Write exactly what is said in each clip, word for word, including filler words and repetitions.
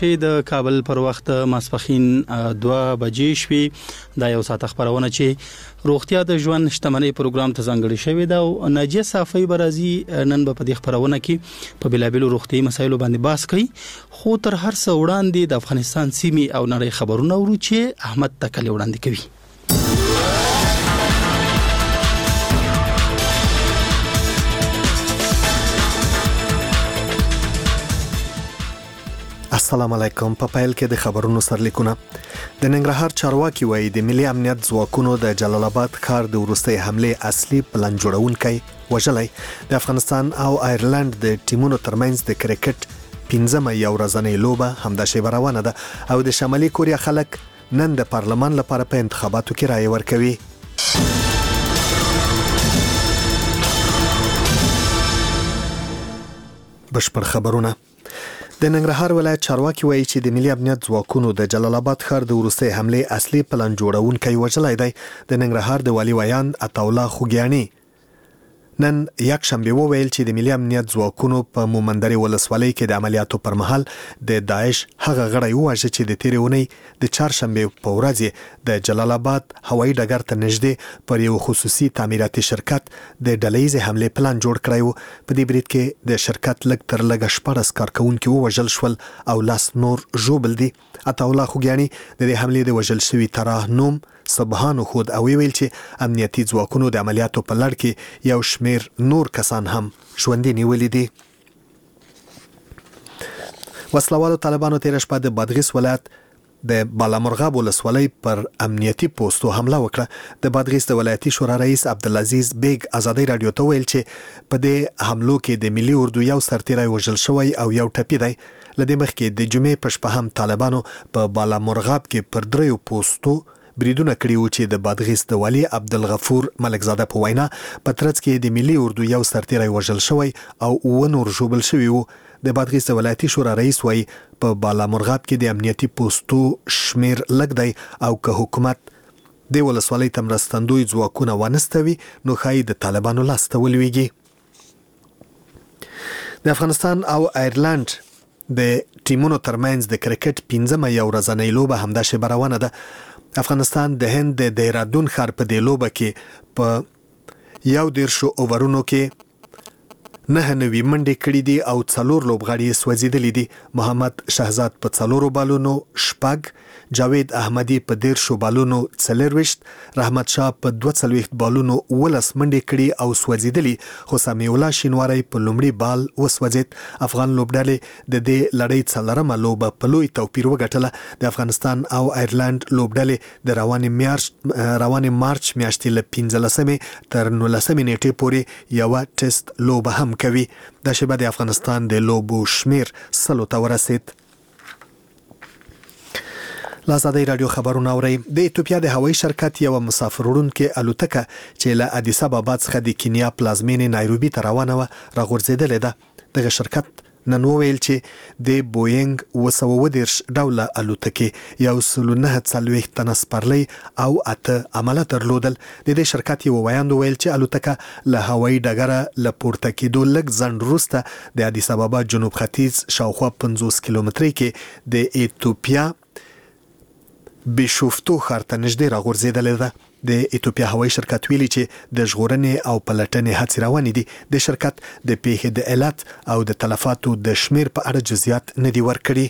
راشي د کابل پر وخت ماسپخین دوه بجې شوې. دا یو ساعت خبرونه چې روغتیا د ژوند شتمنۍ پروګرام ته ځانګړی شوی دا او ناجیه صافی برازي نن په دې خبرونه کې په بلابلو روغتي مسایلو باندې بحث کوي. خو تر هر څه وړاندې د افغانستان سیمې او نړۍ خبرونه ورو چې احمد تکل وړاندې کوي. السلام علیکم. په پیل کې د خبرونو سرلیکونه. د ننګرهار چارواکي وایي د ملي امنیت ځواکونو د جلال آباد ښار د وروستۍ حملې اصلي پلان جوړونکی وژلی. د افغانستان او آیرلند د ټیمونو ترمنځ د کرکټ پنځمه یو ورځنۍ لوبه همدا شیبه روانه ده او د شمالي کوریا خلک نن د پارلمان لپاره په انتخاباتو کې رایه ورکوي. بشپړ خبرونه. د ننګرهار ولایت چارواکي وایي چې د ملي امنیت ځواکونو د جلال آباد ښار د وروستۍ حملې اصلي پلان جوړونکی وژلی دی. د ننګرهار د والي ویان عطاالله خوږیاني نن یک شنبه وویل چې د ملي امنیت ځواکونو په مومندرې ولسوالۍ کې د عملیاتو پر مهال د داعش هغه غړی وواژه چې د تېرې اونۍ د چهارشنبې په ورځ د جلال آباد هوایي ډګر ته نږدې پر یو خصوصي تعمیراتي شرکت د ډلهیزې حملې پلان جوړ کړی و. په دې برید کې د شرکت لږ تر لږه شپاړس کارکوونکي ووژل شول او لاس نور ژوبل دي. عطاالله خوږیاني د دې حملې د وژل شوي طرح نوم سبحانو خود او ویل چې امنیتي ځواکونو د عملیاتو په لړ کې یو شمیر نور کسان هم ژوندي نیولي دي. وسلوالو طالبانو تېره شپه د بادغیس ولایت د بالامرغاب ولسوالۍ پر امنیتي پوستو حمله وکړه. د بادغیس د ولایتي شورا رئیس عبدالعزیز بیگ ازادۍ راډیو ته ویل چې په دې حملو کې د ملي اردو یو سرتیری وژل شوی او یو ټپي دی. لدې مخکې د جمعې په شپه هم طالبانو په بالامرغاب کې پر دریو پوستو بریدونه کړي وو چې د بادغیس د والي عبدالغفور ملکزاده په وینا په ترڅ کې د ملي اردو یو سرتیری وژل شوی او اووه نور ژوبل شوي وو. د بادغیس د ولایتي شورا رئیس وایي په بالامرغاب کې د امنیتي پوستو شمیر لږ دی او که حکومت د ولسوالۍ ته مرستندوی ځواکونه وانستوي نو ښایي د طالبانو لاس ته ولویږي. د افغانستان او آیرلند د ټیمونو ترمنځ د کرکټ پنځمه یو ورځنۍ لوبه همدا شیبه روانه ده. افغانستان د هند د دهرادون ښار په دې لوبه کې په یو دیرشو اوورونو کې نه نوي منډې کړي دي او څلور لوبغاړي یې سوځېدلي دي. محمد شهزاد په څلورو بالونو شپږ، جاوید احمدي په دیرشو بالونو څلرویشت، رحمت شاه په دوه څلوېښت بالونو ولس منډې کړي او سوځېدلي، خو سمیع الله شینواری په لومړي بال وسوځېد. افغان لوبډلې د دې لړۍ څلورمه لوبه په لوی توپیر وګټله. د افغانستان او آیرلند لوبډلې د روانې میاشت روانې مارچ میاشتې له پنځلسمې تر نولسمې نیټې پورې یوه ټیسټ لوبه هم کوي. دا شیبه د افغانستان د لوبو شمیر سلو ته ورسید. له ازادۍ راډیو خبرونه اورئ. د ایتوپیا د هوایي شرکت یوه مسافر وړونکې الوتکه چې له ادیس ابابا څخه د کینیا پلازمینې نایروبي ته روانه وه راغورځېدلې ده. دغه شرکت نن وویل چې د بوینګ اوه سوه اووه دېرش ډوله الوتکې یو سلو نهه څلوېښت تنه سپرلی او اته عمله درلودل. د دې شرکت یو ویاند وویل چې الوتکه له هوایي ډګره له پورته کېدو لږ ځنډ وروسته د ادیس ابابا جنوب ختیځ شاوخوا پنځوس کیلومترۍ کې د ایتوپیا بشوفتو ښار ته نږدې راغورځېدلې ده. د ایتوپیا هوایي شرکت ویلي چې د ژغورنې او پلټنې هڅې روانې دي. د شرکت د پیښې د علت او د تلفاتو د شمیر په اړه جزئیات نه دي ورکړي.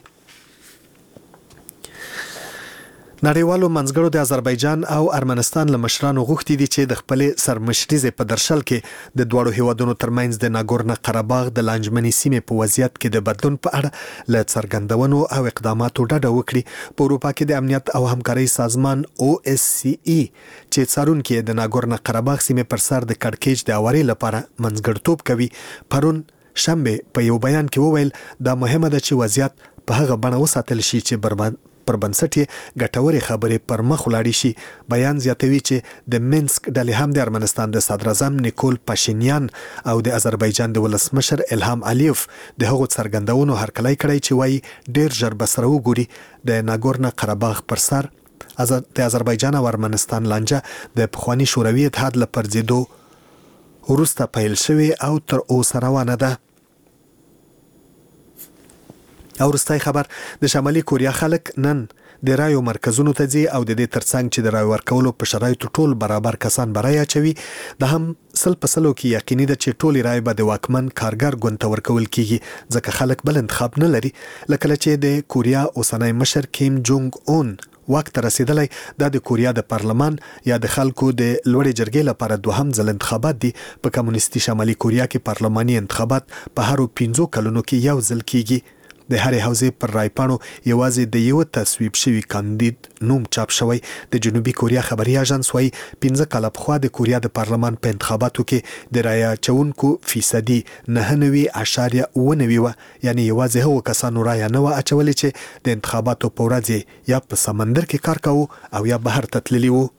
نړیوالو منځګړو د آذربایجان او ارمنستان له مشرانو غوښتي دي چې د خپلې سرمشریزې په درشل کې د دواړو هیوادونو ترمنځ د ناګورنو قرهباغ د لانجمنې سیمې په وضعیت کې د بدلون په اړه له څرګندونو او اقداماتو ډډه وکړي. په اروپا کې د امنیت او همکارۍ سازمان او اس سی ای چې څارونکي د ناګورنو قرهباغ سیمې پر سر د کړکېچ د هواري لپاره منځګړیتوب کوي پرون شنبه په یو بیان کې وویل دا مهمه ده چې وضعیت په هغه بڼه وساتل شي چې برباد پر بنسټ ګټورې خبرې پر مخ ولاړې شي. بیان زیاتوي چې د منسک ډلې هم د ارمنستان د صدر اعظم نیکول پاشینیان او د آذربایجان د ولسمشر الهام الیف د هغو څرګندونو هرکلی کړی چې وایي ډېر ژر به سره وګوري د ناګورنو قرهباغ پر سر د آذربایجان او ارمنستان لانجه د پخواني شوروي اتحاد له پرځېدو وروسته پیل شوې او تر اوسه روانه ده. او وروستی خبر د شمالي کوریا خلک نن د رایو مرکزونو ته ځي او د دې ترڅنګ چې د رای ورکولو په شرایطو ټول برابر کسان برای اچوي د هم سل په سلو کې یقیني ده چې ټولې رای به د واکمن کارګر ګوند ته ورکول کیږي ځکه خلک بل انتخاب نه لري لکه چې د کوریا اوسنی مشر کیم جونګ اون وخت رسیدلی دا د کوریا د پارلمان یا د خلکو د لوړې جرګې لپاره دوهم ځل انتخابات دي په کمونیستي شمالي کوریا کې پارلماني انتخابات په هرو پنځو کلونو کې یو ځل کیږي د هرې حوزې پر رایپاڼو یوازې د یو تصویب شوي کاندید نوم چاپ شوی د جنوبي کوریا خبري اژانس وايي پنځه کاله پخوا د کوریا د پارلمان په انتخاباتو کې د رای اچونکو فیصدي نهه نوي اعشاریه اوه نوي وه یعنی یوازې هغو کسانو رای نه وه اچولې چې د انتخاباتو په ورځ یا په سمندر کې کار کوو او یا بهر ته تللي وو.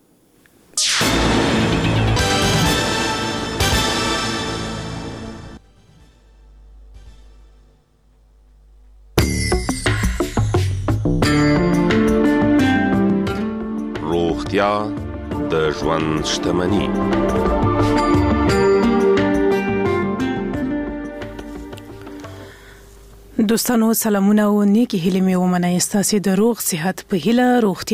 روغتیا د ژوند شتمني. دوستانو سلامونه او نیکی هیلې مې ومنئ ستاسو د روغ صحت په هیله روغتیا